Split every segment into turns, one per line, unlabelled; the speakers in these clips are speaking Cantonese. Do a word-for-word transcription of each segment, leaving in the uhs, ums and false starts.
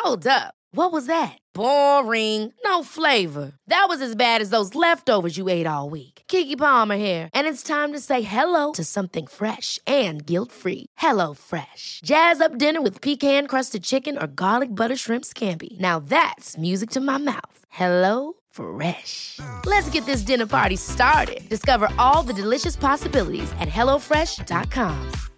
Hold up. What was that? Boring. No flavor. That was as bad as those leftovers you ate all week. Keke Palmer here, and it's time to say hello to something fresh and guilt-free. Hello Fresh. Jazz up dinner with pecan-crusted chicken or garlic butter shrimp scampi. Now that's music to my mouth. Hello Fresh. Let's get this dinner party started. Discover all the delicious possibilities at hello fresh dot com.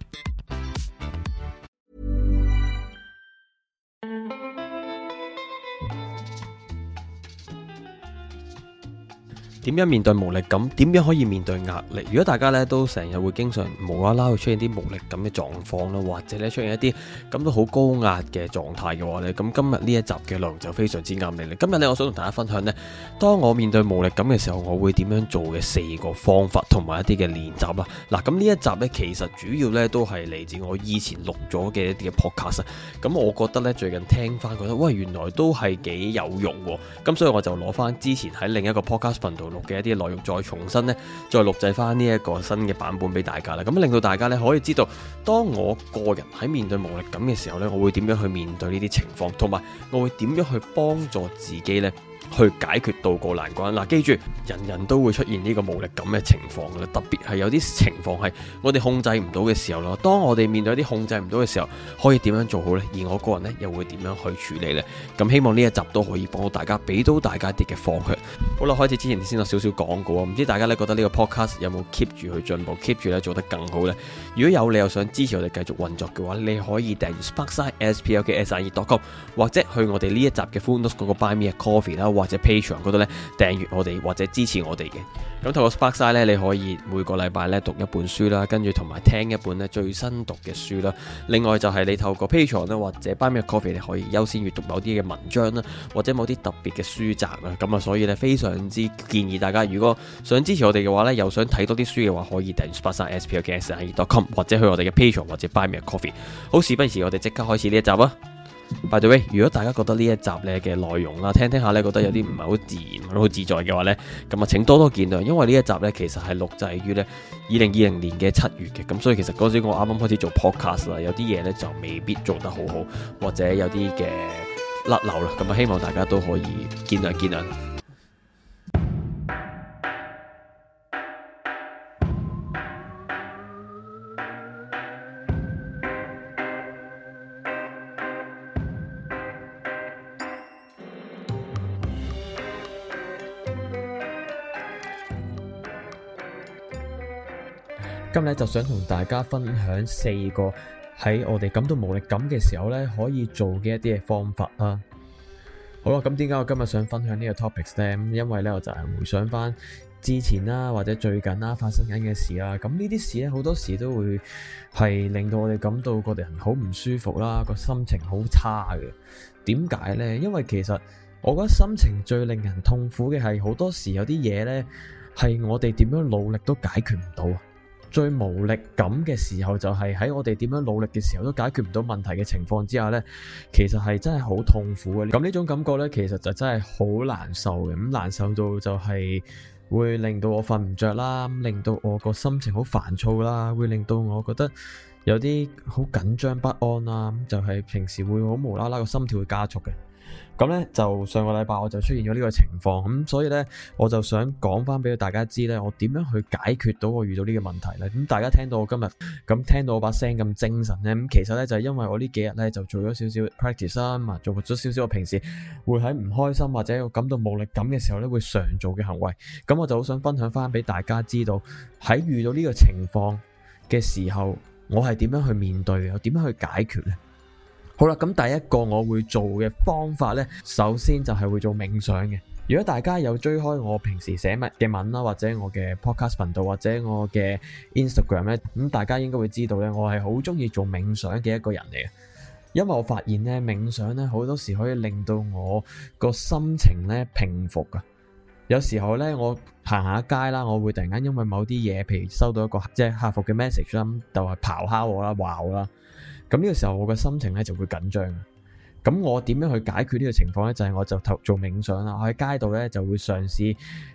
點樣面對無力感？點樣可以面對壓力？如果大家咧都成日會經常無啦啦會出現啲無力感嘅狀況啦，或者咧出現一啲感到好高壓嘅狀態嘅話咧，咁今日呢一集嘅內容就非常之啱你啦。今日咧，我想同大家分享呢，當我面對無力感嘅時候，我會點樣做嘅四個方法同埋一啲嘅練習啦。嗱，咁呢一集咧其實主要咧都係嚟自我以前錄咗嘅一啲嘅 podcast。咁我覺得咧最近聽翻覺得，喂，原來都係幾有用喎。咁所以我就攞翻之前喺另一個 podcast 頻道錄嘅一啲內容，再重新咧，再錄製翻呢一個新嘅版本俾大家啦。咁令到大家咧可以知道，當我個人喺面對無力感嘅時候咧，我會點樣去面對呢啲情況，同埋我會點樣去幫助自己咧去解決渡過難關。嗱，記住，人人都會出現呢個無力感嘅情況嘅，特別係有啲情況係我哋控制唔到嘅時候咯。當我哋面對一啲控制唔到嘅時候，可以點樣做好呢？而我個人呢，又會點樣去處理呢？咁希望呢一集都可以幫到大家，俾到大家一啲嘅方向。好啦，開始之前先有少少廣告啊，唔知大家咧覺得呢個 podcast 有冇 keep 住去進步 ，keep 住咧做得更好呢？如果有你又想支持我哋繼續運作嘅話，你可以訂閱 Sparkside S P L K S I E dot com， 或者去我哋呢一集嘅 Full Notes 嗰個 Buy Me a Coffee 啦，或者 Patreon 嗰度咧訂閱我哋或者支持我哋嘅。咁透過 Sparkside 咧，你可以每個禮拜咧讀一本書啦，跟住同埋聽一本咧最新讀嘅書啦。另外就係你透過 Patreon 咧或者 Buy Me a Coffee， 你可以優先閱讀某啲嘅文章啦，或者某啲特別嘅書集啦。咁啊，所以咧非常之建議大家，如果想支持我哋嘅話咧，又想睇多啲書嘅話，可以訂閱 Sparkside S P L K S I E dot com， 或者去我哋嘅 Patreon 或者 Buy Me a Coffee。好，事不宜遲，我哋即刻開始呢一集啊！By the way， 如果大家覺得呢一集咧嘅內容啦，聽聽下咧覺得有啲唔係好自然、好自在嘅話咧，咁啊請多多見諒，因為呢一集咧其實係錄製於咧二零二零年嘅七月嘅，咁所以其實嗰時我啱啱開始做 podcast 啦，有啲嘢咧就未必做得好好，或者有啲嘅甩漏啦，咁啊希望大家都可以見諒見諒。今日就想同大家分享四個喺我哋感到無力感嘅時候咧，可以做嘅一啲嘅方法啦。好啦，咁點解我今日想分享呢個 topics 咧？因為咧我就係回想翻之前啦，或者最近啦發生緊嘅事啦。咁呢啲事咧好多時都會係令到我哋感到個人好唔舒服啦，個心情好差嘅。點解咧？因為其實我覺得心情最令人痛苦嘅係好多時有啲嘢咧係我哋點樣努力都解決唔到。最無力感嘅時候就係喺我哋點樣努力嘅時候都解決唔到問題嘅情況之下呢，其實係真係好痛苦嘅。咁呢種感覺呢，其實就真係好難受嘅。咁難受到就係會令到我瞓唔着啦，令到我個心情好煩躁啦，會令到我覺得有啲好緊張不安啦。就係平時會好無啦啦個心跳會加速嘅。咁咧就上個禮拜我就出現咗呢個情況，咁所以咧我就想講翻俾大家知咧，我點樣去解決到我遇到呢個問題咧。咁大家聽到我今日咁聽到我把聲咁精神咧，咁其實咧就係因為我呢幾日咧就做咗少少 practice 啦，做咗少少我平時會喺唔開心或者我感到無力感嘅時候咧會常做嘅行為。咁我就好想分享翻俾大家知道，喺遇到呢個情況嘅時候，我係點樣去面對嘅，我點樣去解決咧？好啦，咁第一個我會做嘅方法呢，首先就係會做冥想嘅。如果大家有追開我平時寫文嘅文啦，或者我嘅 podcast 頻道，或者我嘅 Instagram 呢，咁大家應該會知道呢，我係好中意做冥想嘅一個人嚟嘅。因為我發現呢，冥想呢好多時可以令到我個心情呢平復噶。有時候呢，我行下街啦，我會突然間因為某啲嘢，譬如收到一個即係客服嘅 message 啦，就係咆哮我啦，話我啦。咁呢個時候我嘅心情咧就會緊張。咁我點樣去解決呢個情況咧？就係、是、我就做冥想啦。我喺街度咧就會嘗試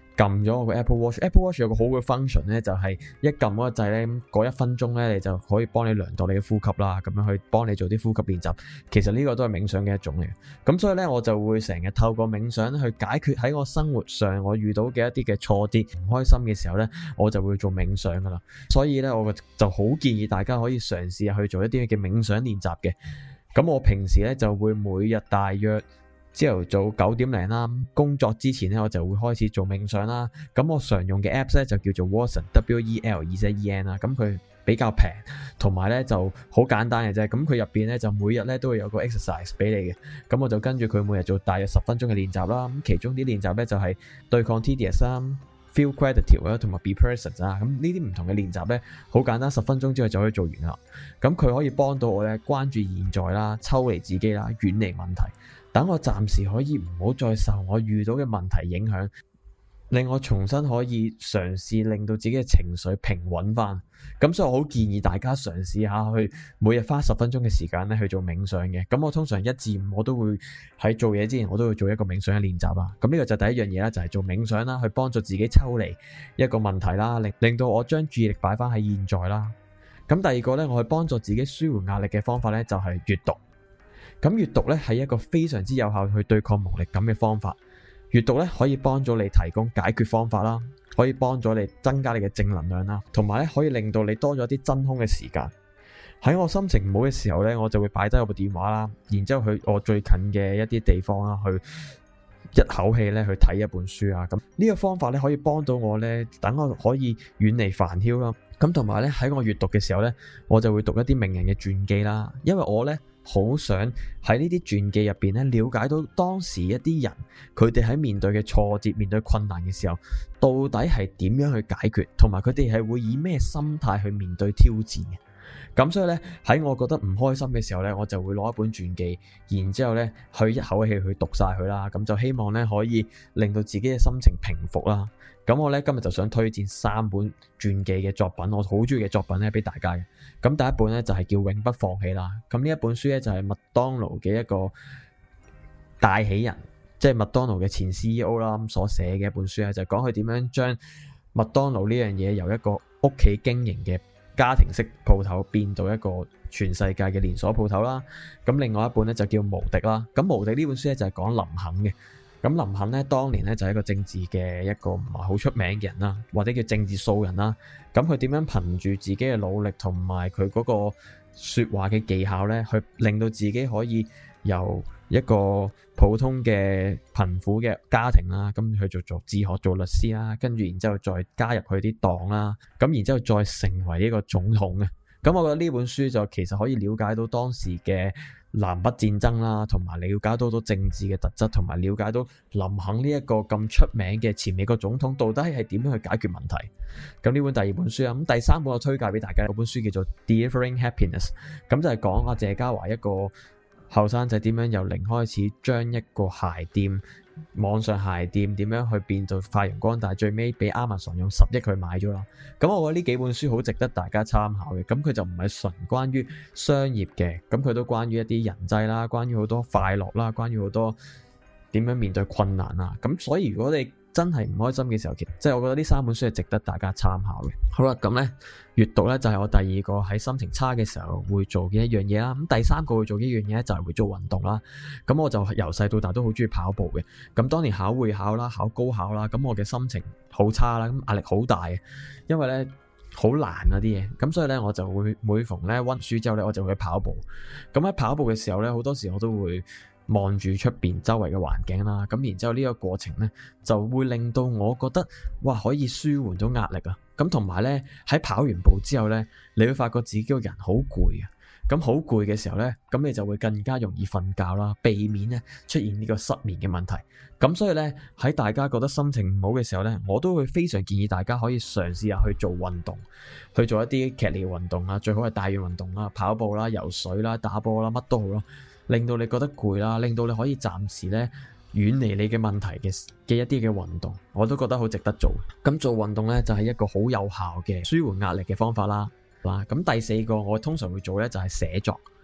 撳咗我個 Apple Watch。Apple Watch 有個好嘅 function 咧，就係一撳嗰個掣咧，嗰一分鐘咧，你就可以幫你量度你嘅呼吸啦，咁樣去幫你做啲呼吸練習。其實呢個都係冥想嘅一種嚟嘅。咁所以咧，我就會成日透過冥想去解決喺我生活上我遇到嘅一啲嘅挫折、唔開心嘅時候咧，我就會做冥想噶啦。所以咧，我就好建議大家可以嘗試下去做一啲嘅冥想練習嘅。咁我平時咧就會每日大約朝頭早九點零啦，工作之前咧我就會開始做冥想啦。咁我常用嘅 apps 咧就叫做 Watson W E L Z E N 啦。咁佢比較平，同埋咧就好簡單嘅啫。咁佢入邊咧就每日咧都會有個 exercise 俾你嘅。咁我就跟住佢每日做大約十分鐘嘅練習啦。咁其中啲練習咧就係對抗 tedious 啦、feel creative 啦，同埋 be present 啊。咁呢啲唔同嘅練習咧，好簡單，十分鐘之後就可以做完啦。咁佢可以幫到我咧關注現在啦，抽離自己啦，遠離問題。等我暫時可以唔好再受我遇到嘅問題影響，令我重新可以嘗試令到自己嘅情緒平穩翻。咁所以我好建議大家嘗試下去每日花十分鐘嘅時間咧去做冥想嘅。咁我通常一至五我都會喺做嘢之前我都會做一個冥想嘅練習啦。咁呢個就第一樣嘢啦，就係做冥想啦，去幫助自己抽離一個問題啦，令令到我將注意力擺翻喺現在啦。咁第二個咧，我去幫助自己舒緩壓力嘅方法咧，就係閱讀。咁閱讀咧係一個非常之有效去對抗無力感嘅方法。閱讀咧可以幫助你提供解決方法啦，可以幫助你增加你嘅正能量啦，同埋咧可以令到你多咗啲真空嘅時間。喺我心情唔好嘅時候咧，我就會擺低我部電話啦，然之後去我最近嘅一啲地方啦，去一口氣咧去睇一本書啊。咁呢個方法咧可以幫到我咧，等我可以遠離煩囂啦。咁同埋咧喺我閱讀嘅時候咧，我就會讀一啲名人嘅傳記啦，因為我咧好想喺呢啲傳記入邊咧了解到當時一啲人佢哋喺面對嘅挫折、面對困難嘅時候，到底係點樣去解決，同埋佢哋係會以咩心態去面對挑戰嘅。咁所以咧喺我覺得唔開心嘅時候咧，我就會攞一本傳記，然之後咧去一口氣去讀晒佢啦。咁就希望咧可以令到自己嘅心情平復啦。咁我咧今日就想推薦三本傳記嘅作品，我好中意嘅作品咧俾大家嘅。咁第一本咧就係叫《永不放棄》啦。咁呢一本書咧就係麥當勞嘅一個大起人，即係麥當勞嘅前 C E O 啦，咁所寫嘅一本書咧，就講佢點樣將麥當勞呢樣嘢由一個屋企經營嘅家庭式鋪頭變到一個全世界嘅連鎖鋪頭啦。咁另外一本咧就叫《無敵》啦。咁《無敵》呢本書咧就係講林肯嘅。咁林肯咧當年咧就係一個政治嘅一個唔係好出名嘅人啦，或者叫政治素人啦。咁佢點樣憑住自己嘅努力同埋佢嗰個說話嘅技巧咧，去令到自己可以由一個普通嘅貧苦嘅家庭啦，咁去做做自學做律師啦，跟住然之後再加入佢啲黨啦，咁然之後再成為呢個總統嘅。咁我覺得呢本書就其實可以了解到當時嘅南北戰爭啦，同埋了解到好多政治嘅特質，同埋了解到林肯呢一個咁出名嘅前美國總統到底係點樣去解決問題。咁呢本第二本書啊，咁第三本我推介俾大家，嗰本書叫做 Delivering Happiness， 咁就係講阿謝家華一個後生仔點樣由零開始將一個鞋店網上鞋店點樣去變到發揚光大，最尾俾 Amazon 用十億去買咗啦。咁我覺得呢幾本書好值得大家參考嘅。咁佢就唔係純關於商業嘅，咁佢都關於一啲人際啦，關於好多快樂啦，關於好多點樣面對困難啊。咁所以如果你真係唔開心嘅時候，其實即係我覺得呢三本書係值得大家參考嘅。好啦，咁呢閱讀呢就係我第二個喺心情差嘅時候會做嘅一樣嘢啦。咁第三個會做嘅一樣嘢呢就係會做運動啦。咁我就由細到大都好中意跑步嘅。咁當年考會考啦，考高考啦，咁我嘅心情好差啦，咁壓力好大，因為呢好難啊啲嘢。咁所以呢，我就會每逢呢溫書之後呢，我就會去跑步。咁喺跑步嘅時候呢，好多時我都會望住出邊周圍嘅環境啦，咁然之後呢個過程呢，就會令到我覺得哇可以舒緩到壓力啊。咁同埋呢，喺跑完步之後呢，你會發覺自己個人好攰啊。咁好攰嘅時候呢，咁你就會更加容易瞓覺啦，避免呢出現呢個失眠嘅問題。咁所以呢，喺大家覺得心情唔好嘅時候呢，我都會非常建議大家可以嘗試下去做運動，去做一啲劇烈運動啦，最好係帶氧運動啦，跑步啦、游水啦、打波啦，乜都好咯。令到你覺得攰啦，令到你可以暫時咧遠離你嘅問題嘅嘅一啲嘅運動，我都覺得好值得做。咁做運動咧就係一個好有效嘅舒緩壓力嘅方法啦。嗱，咁第四個我通常會做咧就係寫作。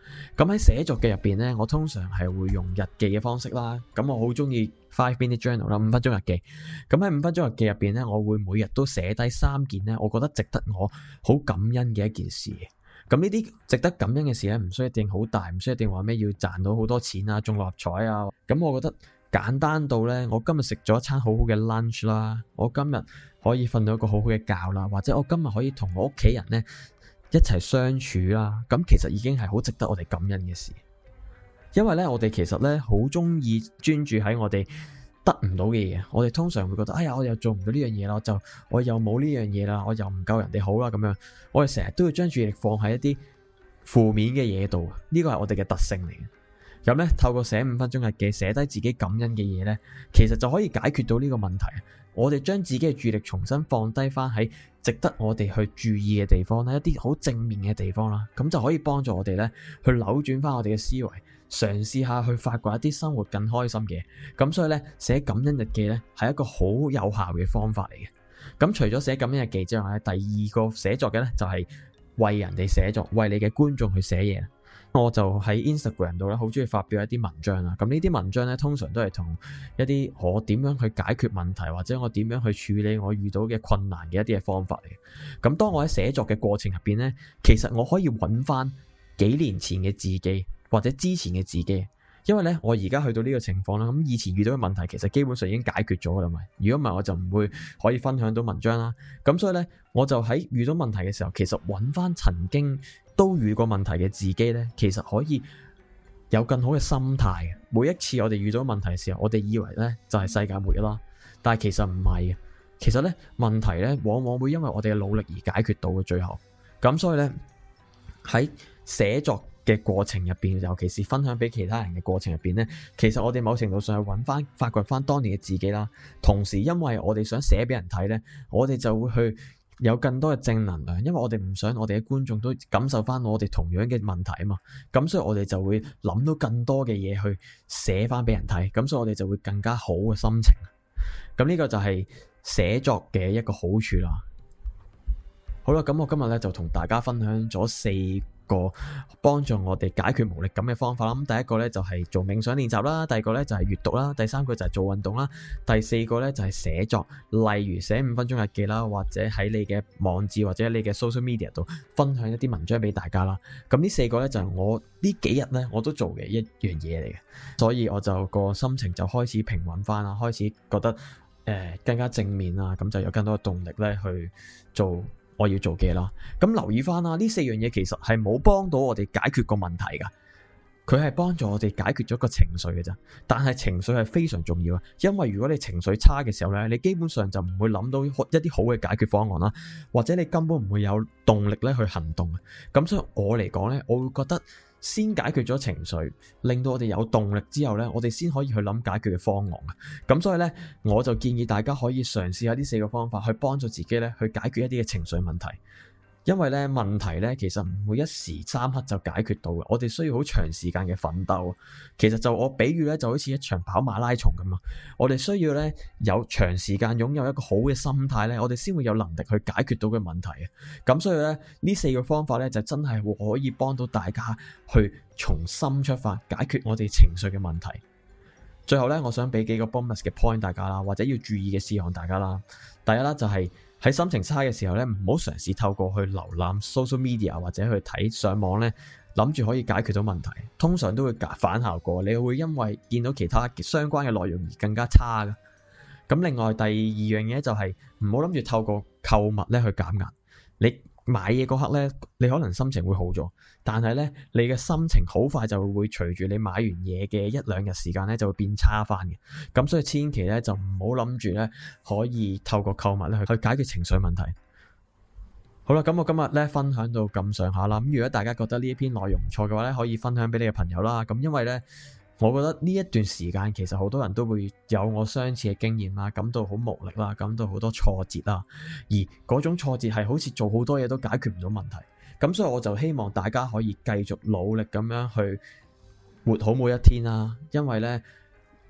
咁喺寫作嘅入邊呢，我通常係會用日記嘅方式啦。咁我好中意 five minute journal 啦，五分鐘日記。咁喺五分鐘日記入邊呢，我會每日都寫低三件呢，我覺得值得我好感恩嘅一件事。咁呢啲值得感恩嘅事呢，唔需要一定好大，唔需要一定話咩要賺到好多錢啊，中六合彩啊。咁我覺得簡單到呢，我今日食咗一餐好好嘅 lunch 啦，我今日可以瞓到一個好好嘅覺啦，或者我今日可以同我屋企人呢一齊相處啦。咁其實已經係好值得我哋感恩嘅事。因為呢，我哋其實呢好中意專注喺我哋得唔到嘅嘢，我哋通常會覺得，哎呀，我又做唔到呢樣嘢啦，就我又冇呢樣嘢啦，我又唔夠人哋好啦，咁樣，我哋成日都要將注意力放喺一啲負面嘅嘢度，呢個係我哋嘅特性嚟嘅。咁咧，透過寫五分鐘日記，寫低自己感恩嘅嘢呢，其實就可以解決到呢個問題。我哋將自己嘅注意力重新放低翻喺值得我哋去注意嘅地方啦，一啲好正面嘅地方啦，咁就可以幫助我哋呢去扭轉翻我哋嘅思維，嘗試下去發掘一啲生活更開心嘅。咁所以呢，寫感恩日記呢係一個好有效嘅方法嚟嘅。咁除咗寫感恩日記之外咧，第二個寫作嘅呢就係為人哋寫作，為你嘅觀眾去寫嘢。我就喺 Instagram 度咧，好中意發表一啲文章啦。咁呢啲文章咧，通常都係同一啲我點樣去解決問題，或者我點樣去處理我遇到嘅困難嘅一啲嘅方法嚟。咁當我喺寫作嘅過程入邊咧，其實我可以揾翻幾年前嘅自己，或者之前嘅自己。因為咧，我而家去到呢個情況啦，咁以前遇到嘅問題其實基本上已經解決咗啦嘛。如果唔係，我就唔會可以分享到文章啦。咁所以咧，我就喺遇到問題嘅時候，其實揾翻曾經都遇過問題嘅自己咧，其實可以有更好嘅心態。每一次我哋遇到問題嘅時候，我哋以為咧就係世界末日啦，但係其實唔係嘅。其實咧，問題咧往往會因為我哋嘅努力而解決到嘅最後。咁所以咧，喺寫作嘅過程入邊，尤其是分享俾其他人嘅過程入邊呢，其實我哋某程度上去揾翻、發掘翻當年嘅自己啦。同時，因為我哋想寫俾人睇呢，我哋就會去有更多嘅正能量，因為我哋唔想我哋嘅觀眾都感受翻我哋同樣嘅問題啊嘛。咁所以我哋就會諗到更多嘅嘢去寫翻俾人睇，咁所以我哋就會更加好嘅心情。咁呢個就係寫作嘅一個好處啦。好啦，咁我今日咧就同大家分享咗四個幫助我哋解決無力感嘅方法啦。咁第一個咧就係做冥想練習啦，第二個咧就係閱讀啦，第三個就係做運動啦，第四個咧就係寫作，例如寫五分鐘日記啦，或者喺你嘅網誌或者你嘅 social media 度分享一啲文章俾大家啦。咁呢四個咧就係我呢幾日咧我都做嘅一樣嘢嚟嘅，所以我就個心情就開始平穩翻啦，開始覺得誒、呃、更加正面啦，咁就有更多嘅動力咧去做我要做嘅啦。咁留意翻啦，呢四樣嘢其實係冇幫到我哋解決個問題噶，佢係幫助我哋解決咗個情緒嘅咋。但係情緒係非常重要啊，因為如果你情緒差嘅時候呢，你基本上就唔會諗到一啲好嘅解決方案啦，或者你根本唔會有動力咧去行動。咁所以我嚟講呢，我會覺得先解決咗情緒，令到我哋有動力之後呢，我哋先可以去諗解決嘅方案啊。咁所以呢，我就建議大家可以嘗試下呢四個方法去幫助自己呢去解決一啲嘅情緒問題。因為咧問題咧其實唔會一時三刻就解決到嘅，我哋需要好長時間嘅奮鬥。其實就我比喻咧就好似一場跑馬拉松咁啊，我哋需要咧有長時間擁有一個好嘅心態咧，我哋先會有能力去解決到嘅問題啊。咁所以咧呢四個方法咧就真係可以幫到大家去從心出發解決我哋情緒嘅問題。最後咧，我想俾幾個 bonus 嘅 point 大家啦，或者要注意嘅事項大家啦。第一啦就係、是。喺心情差嘅時候咧，唔好嘗試透過去瀏覽 social media 或者去睇上網咧，諗住可以解決到問題，通常都會反效果。你會因為見到其他相關嘅內容而更加差㗎。咁另外第二樣嘢就係唔好諗住透過購物咧去減壓。你買嘢嗰刻咧，你可能心情會好咗，但係咧你嘅心情好快就會隨住你買完嘢嘅一兩日時間咧就會變差翻嘅。咁所以千祈咧就唔好諗住咧可以透過購物咧去去解決情緒問題。好啦，咁我今日咧分享到咁上下啦。咁如果大家覺得呢一篇內容唔錯嘅話咧，可以分享俾你嘅朋友啦。咁因為咧，我覺得呢一段時間其實好多人都會有我相似嘅經驗啦，感到好無力啦，感到好多挫折啦，而嗰種挫折係好似做好多嘢都解決唔到問題。咁所以我就希望大家可以繼續努力咁樣去活好每一天啦，因為呢，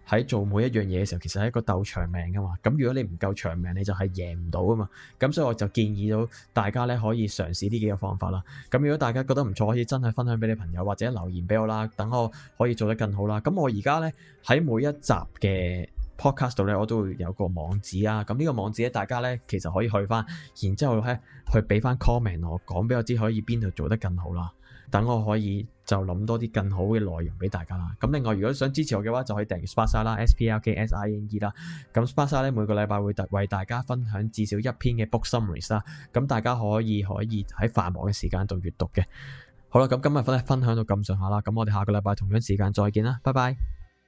喺做每一樣嘢嘅時候，其實係一個鬥長命噶嘛。咁如果你唔夠長命，你就係贏唔到啊嘛。咁所以我就建議到大家咧可以嘗試呢幾個方法啦。咁如果大家覺得唔錯，可以真係分享俾你朋友或者留言俾我啦，等我可以做得更好啦。咁我而家咧喺每一集嘅 podcast 度咧，我都會有個網址啊。咁呢個網址咧，大家咧其實可以去翻，然之後咧去俾翻 comment 我，講俾我知可以邊度做得更好啦。等我可以就諗多啲更好嘅內容俾大家啦。咁另外如果想支持我嘅話，就可以訂閱 Sparksine 啦 ，S P L K S I N E 啦。咁 Sparksine 咧每個禮拜會為大家分享至少一篇嘅 book summaries 啦。咁大家可以可以喺繁忙嘅時間度閱讀嘅。好啦，咁今日分分享到咁上下啦。咁我哋下個禮拜同樣時間再見啦，拜拜。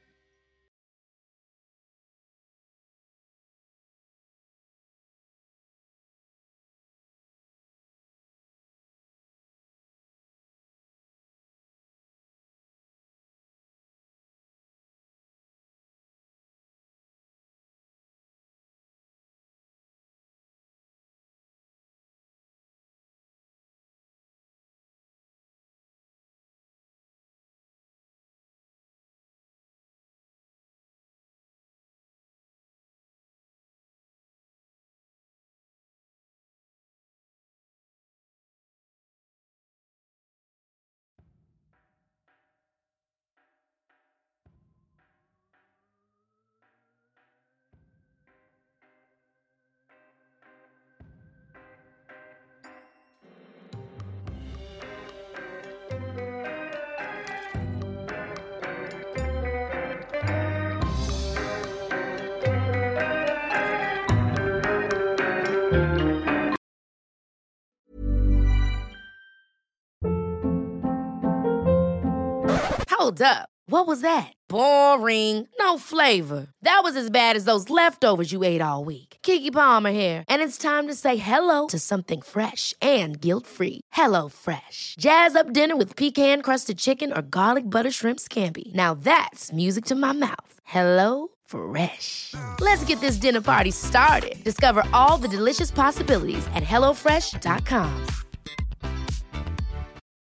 Hold up. What was that? Boring. No flavor. That was as bad as those leftovers you ate all week. Keke Palmer here, and it's time to say hello to something fresh and guilt-free. Hello Fresh. Jazz up dinner with pecan-crusted chicken or garlic butter shrimp scampi. Now that's music to my mouth. Hello Fresh. Let's get this dinner party started. Discover all the delicious possibilities at hello fresh dot com.